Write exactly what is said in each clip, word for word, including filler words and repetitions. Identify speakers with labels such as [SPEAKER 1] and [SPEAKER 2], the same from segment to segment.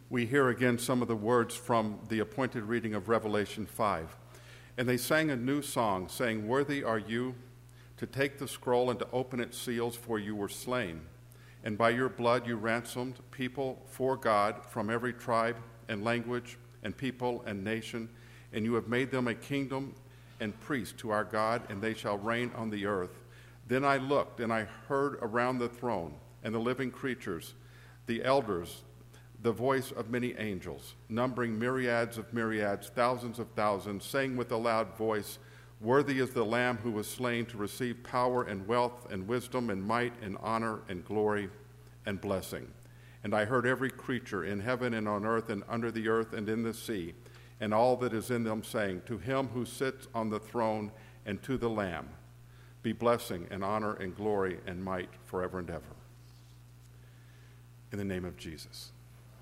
[SPEAKER 1] we hear again some of the words from the appointed reading of Revelation five. And they sang a new song, saying, "Worthy are you to take the scroll and to open its seals, for you were slain. And by your blood you ransomed people for God from every tribe and language and people and nation, and you have made them a kingdom and priests to our God, and they shall reign on the earth." Then I looked, and I heard around the throne and the living creatures, the elders, the voice of many angels, numbering myriads of myriads, thousands of thousands, saying with a loud voice, "Worthy is the Lamb who was slain to receive power and wealth and wisdom and might and honor and glory and blessing." And I heard every creature in heaven and on earth and under the earth and in the sea, and all that is in them, saying, "To him who sits on the throne and to the Lamb be blessing and honor and glory and might forever and ever." In the name of Jesus.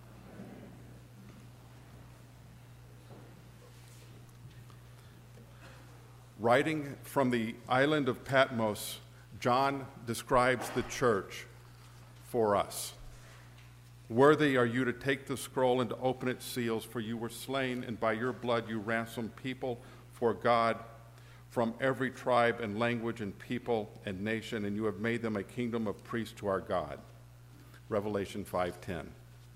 [SPEAKER 1] Writing from the island of Patmos, John describes the church for us. "Worthy are you to take the scroll and to open its seals, for you were slain, and by your blood you ransomed people for God from every tribe and language and people and nation, and you have made them a kingdom of priests to our God." Revelation five ten.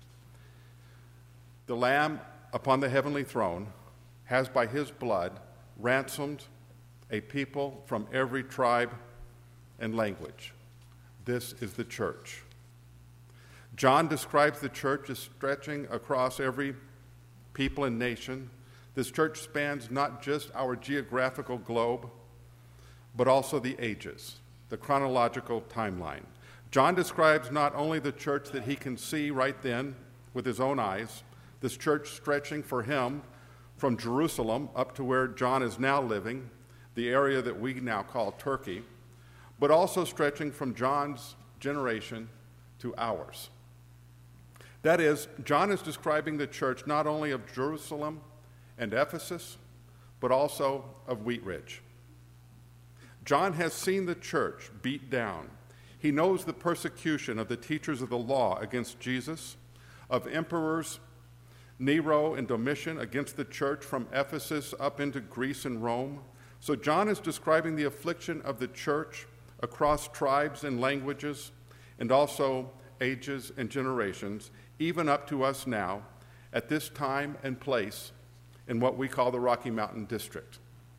[SPEAKER 1] The Lamb upon the heavenly throne has by his blood ransomed a people from every tribe and language. This is the church. John describes the church as stretching across every people and nation. This church spans not just our geographical globe, but also the ages, the chronological timeline. John describes not only the church that he can see right then with his own eyes, this church stretching for him from Jerusalem up to where John is now living, the area that we now call Turkey, but also stretching from John's generation to ours. That is, John is describing the church not only of Jerusalem and Ephesus, but also of Wheat Ridge. John has seen the church beat down. He knows the persecution of the teachers of the law against Jesus, of emperors Nero and Domitian against the church from Ephesus up into Greece and Rome. So John is describing the affliction of the church across tribes and languages, and also ages and generations, even up to us now, at this time and place in what we call the Rocky Mountain District.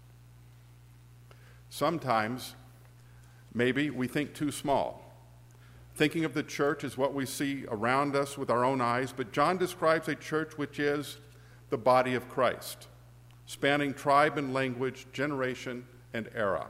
[SPEAKER 1] Sometimes, maybe we think too small. Thinking of the church as what we see around us with our own eyes, but John describes a church which is the body of Christ, spanning tribe and language, generation and era.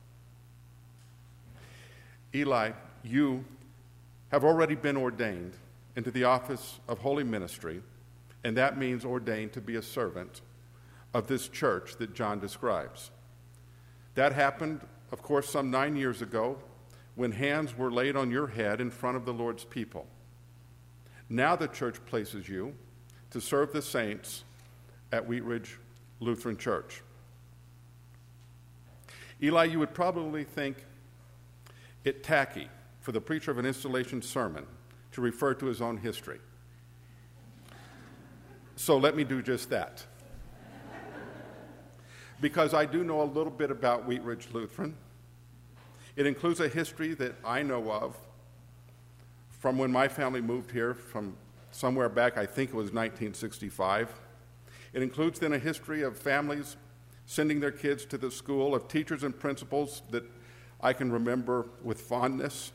[SPEAKER 1] Eli, you have already been ordained into the office of holy ministry, and that means ordained to be a servant of this church that John describes. That happened, of course, some nine years ago when hands were laid on your head in front of the Lord's people. Now the church places you to serve the saints at Wheat Ridge Lutheran Church. Eli, you would probably think it tacky for the preacher of an installation sermon to refer to his own history. So let me do just that. Because I do know a little bit about Wheat Ridge Lutheran. It includes a history that I know of from when my family moved here from somewhere back, I think it was nineteen sixty-five. It includes then a history of families sending their kids to the school, of teachers and principals that I can remember with fondness.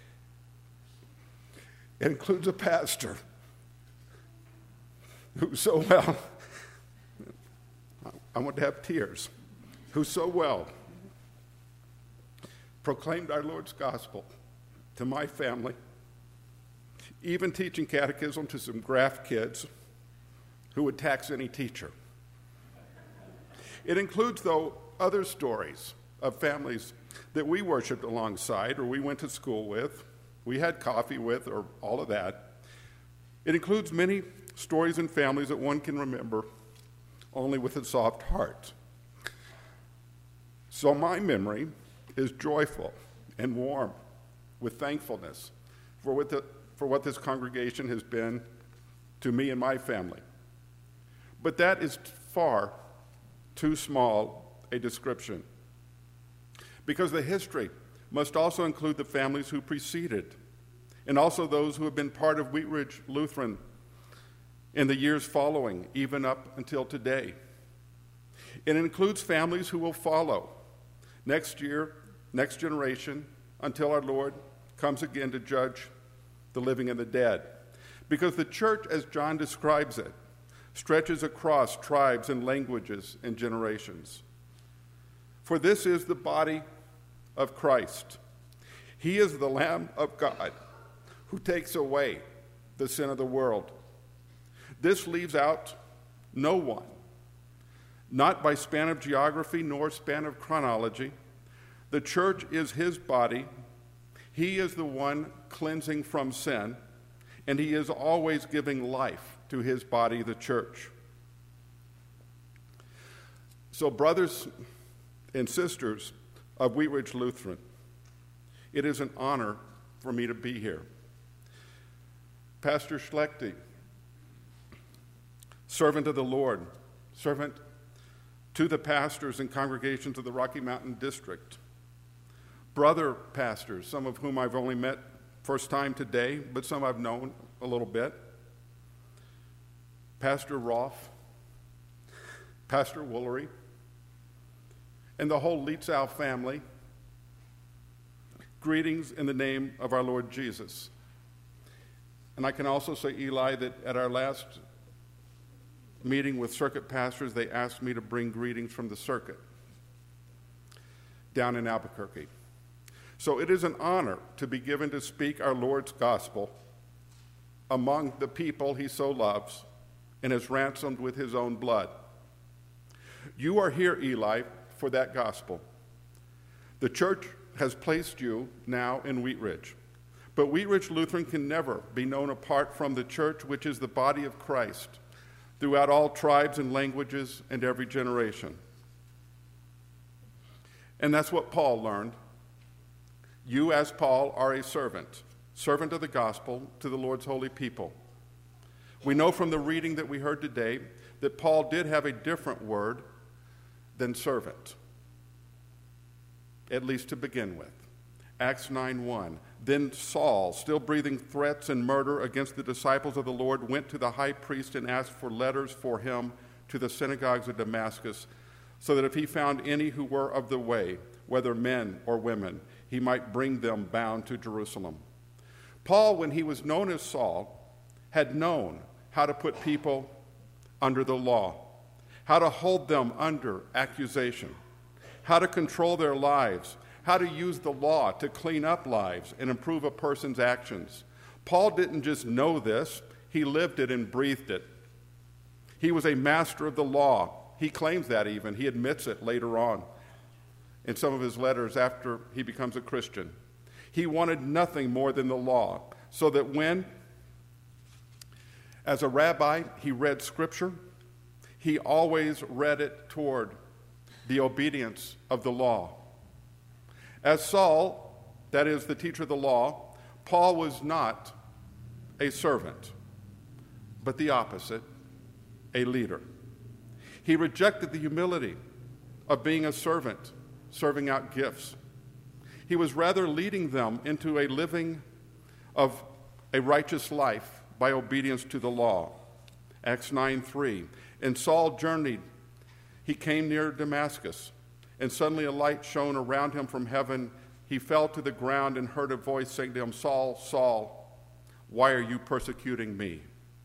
[SPEAKER 1] It includes a pastor who so well, I want to have tears, who so well proclaimed our Lord's gospel to my family, even teaching catechism to some graft kids who would tax any teacher. It includes, though, other stories of families that we worshiped alongside, or we went to school with, we had coffee with, or all of that. It includes many stories and families that one can remember only with a soft heart. So my memory is joyful and warm with thankfulness for what, the, for what this congregation has been to me and my family. But that is far too small a description, because the history must also include the families who preceded, and also those who have been part of Wheat Ridge Lutheran in the years following, even up until today. It includes families who will follow next year, next generation, until our Lord comes again to judge the living and the dead. Because the church, as John describes it, stretches across tribes and languages and generations. For this is the body of Christ. He is the Lamb of God who takes away the sin of the world. This leaves out no one, not by span of geography nor span of chronology. The church is his body. He is the one cleansing from sin, and he is always giving life to his body, the church. So, brothers and sisters of Wheat Ridge Lutheran, it is an honor for me to be here. Pastor Schlechte, servant of the Lord, servant to the pastors and congregations of the Rocky Mountain District, brother pastors, some of whom I've only met first time today, but some I've known a little bit, Pastor Rolfe, Pastor Woolery, and the whole Lietzau family, greetings in the name of our Lord Jesus. And I can also say, Eli, that at our last meeting with circuit pastors, they asked me to bring greetings from the circuit down in Albuquerque. So it is an honor to be given to speak our Lord's gospel among the people he so loves and has ransomed with his own blood. You are here, Eli, for that gospel. The church has placed you now in Wheat Ridge, but Wheat Ridge Lutheran can never be known apart from the church, which is the body of Christ, throughout all tribes and languages and every generation. And that's what Paul learned. You, as Paul, are a servant, servant of the gospel to the Lord's holy people. We know from the reading that we heard today that Paul did have a different word than servant, at least to begin with. Acts nine one. Then Saul, still breathing threats and murder against the disciples of the Lord, went to the high priest and asked for letters for him to the synagogues of Damascus, so that if he found any who were of the way, whether men or women, he might bring them bound to Jerusalem. Paul, when he was known as Saul, had known how to put people under the law, how to hold them under accusation, how to control their lives, how to use the law to clean up lives and improve a person's actions. Paul didn't just know this, he lived it and breathed it. He was a master of the law. He claims that even. He admits it later on in some of his letters after he becomes a Christian. He wanted nothing more than the law, so that when, as a rabbi, he read Scripture, he always read it toward the obedience of the law. As Saul, that is the teacher of the law, Paul was not a servant, but the opposite, a leader. He rejected the humility of being a servant, serving out gifts. He was rather leading them into a living of a righteous life by obedience to the law. Acts nine three. And Saul journeyed. He came near Damascus, and suddenly a light shone around him from heaven. He fell to the ground and heard a voice saying to him, Saul, Saul, why are you persecuting me?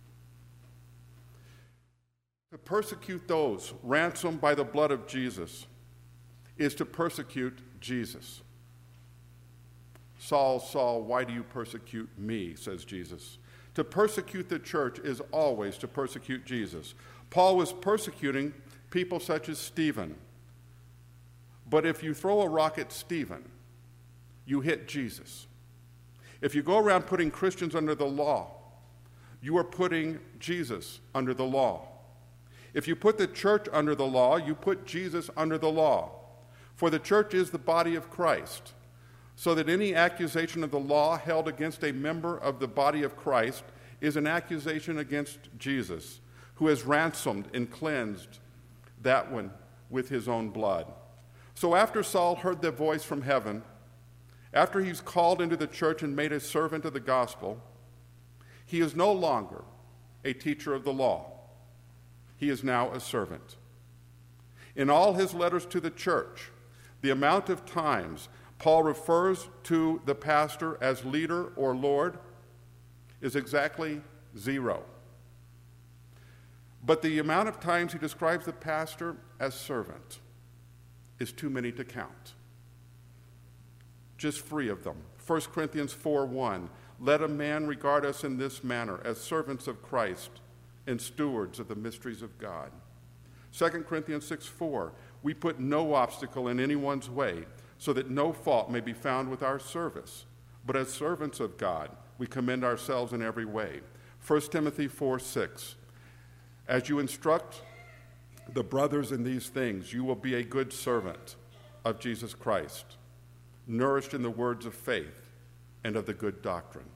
[SPEAKER 1] To persecute those ransomed by the blood of Jesus is to persecute Jesus. Saul, Saul, why do you persecute me, says Jesus. To persecute the church is always to persecute Jesus. Paul was persecuting people such as Stephen. But if you throw a rock at Stephen, you hit Jesus. If you go around putting Christians under the law, you are putting Jesus under the law. If you put the church under the law, you put Jesus under the law. For the church is the body of Christ, so that any accusation of the law held against a member of the body of Christ is an accusation against Jesus, who has ransomed and cleansed that one with his own blood. So after Saul heard the voice from heaven, after he's called into the church and made a servant of the gospel, he is no longer a teacher of the law. He is now a servant. In all his letters to the church, the amount of times Paul refers to the pastor as leader or Lord is exactly zero. But the amount of times he describes the pastor as servant is too many to count. Just three of them. First Corinthians four one, let a man regard us in this manner, as servants of Christ and stewards of the mysteries of God. Second Corinthians six four, we put no obstacle in anyone's way, so that no fault may be found with our service. But as servants of God, we commend ourselves in every way. First Timothy four six, as you instruct the brothers in these things, you will be a good servant of Jesus Christ, nourished in the words of faith and of the good doctrine.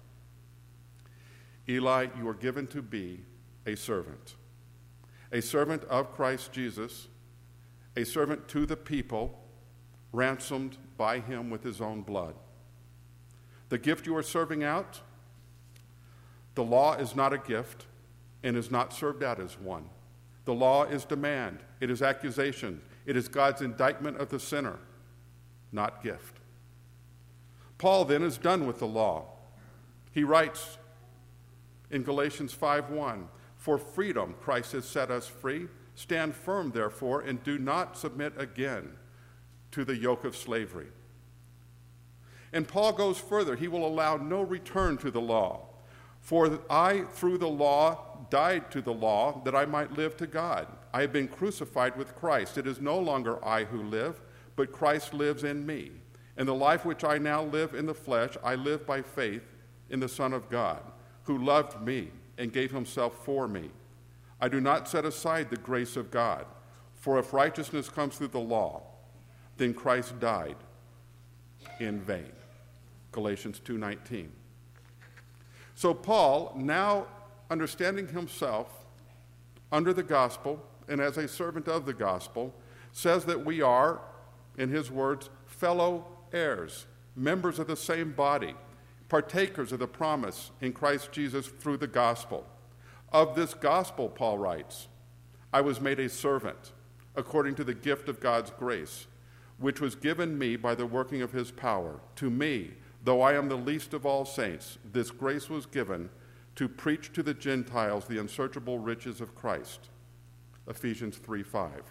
[SPEAKER 1] Eli, you are given to be a servant, a servant of Christ Jesus, a servant to the people, ransomed by him with his own blood. The gift you are serving out, the law is not a gift and is not served out as one. The law is demand, it is accusation, it is God's indictment of the sinner, not gift. Paul then is done with the law. He writes in Galatians five one, for freedom Christ has set us free. Stand firm, therefore, and do not submit again to the yoke of slavery. And Paul goes further. He will allow no return to the law. For I, through the law, died to the law that I might live to God. I have been crucified with Christ. It is no longer I who live, but Christ lives in me. And the life which I now live in the flesh, I live by faith in the Son of God, who loved me and gave himself for me. I do not set aside the grace of God, for if righteousness comes through the law, then Christ died in vain. Galatians two nineteen. So Paul, now understanding himself under the gospel and as a servant of the gospel, says that we are, in his words, fellow heirs, members of the same body, partakers of the promise in Christ Jesus through the gospel. Of this gospel, Paul writes, I was made a servant according to the gift of God's grace, which was given me by the working of his power. To me, though I am the least of all saints, this grace was given to preach to the Gentiles the unsearchable riches of Christ. Ephesians three five.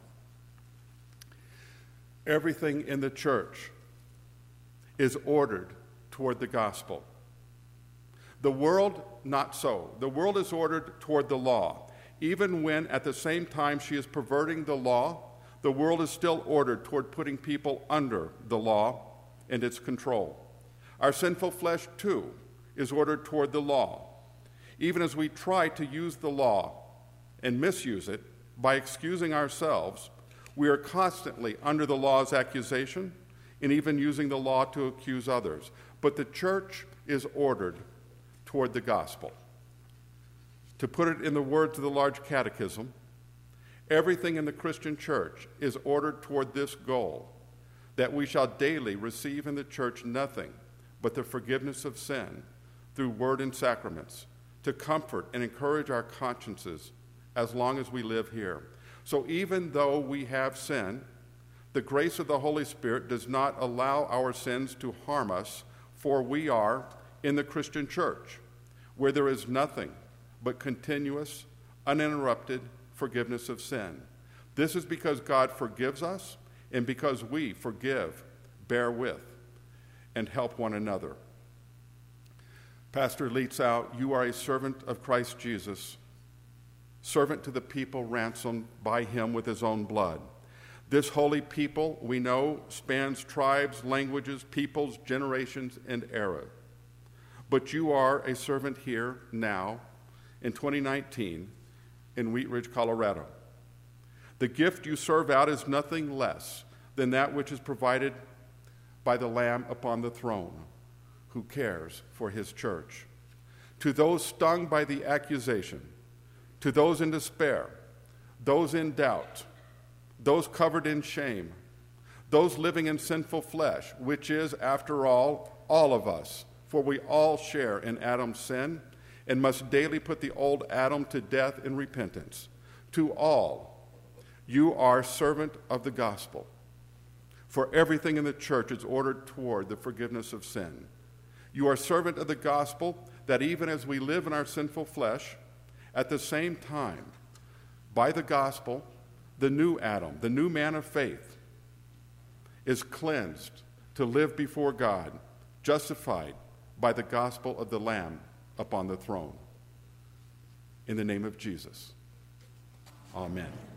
[SPEAKER 1] Everything in the church is ordered toward the gospel. The world, not so. The world is ordered toward the law. Even when at the same time she is perverting the law, the world is still ordered toward putting people under the law and its control. Our sinful flesh, too, is ordered toward the law. Even as we try to use the law and misuse it by excusing ourselves, we are constantly under the law's accusation and even using the law to accuse others. But the church is ordered toward the gospel. To put it in the words of the large catechism, everything in the Christian church is ordered toward this goal, that we shall daily receive in the church nothing but the forgiveness of sin through word and sacraments, to comfort and encourage our consciences as long as we live here. So even though we have sin, the grace of the Holy Spirit does not allow our sins to harm us, for we are in the Christian church, where there is nothing but continuous, uninterrupted forgiveness of sin. This is because God forgives us and because we forgive, bear with, and help one another. Pastor leads out, you are a servant of Christ Jesus, servant to the people ransomed by him with his own blood. This holy people, we know, spans tribes, languages, peoples, generations, and era. But you are a servant here now in twenty nineteen in Wheat Ridge, Colorado. The gift you serve out is nothing less than that which is provided by the Lamb upon the throne, who cares for his church. to those stung by the accusation, to those in despair, those in doubt, those covered in shame, those living in sinful flesh, which is, after all, all of us, for we all share in Adam's sin and must daily put the old Adam to death in repentance. To all, you are servant of the gospel, for everything in the church is ordered toward the forgiveness of sin. You are servant of the gospel, that even as we live in our sinful flesh, at the same time, by the gospel, the new Adam, the new man of faith, is cleansed to live before God, justified by the gospel of the Lamb upon the throne. In the name of Jesus, amen.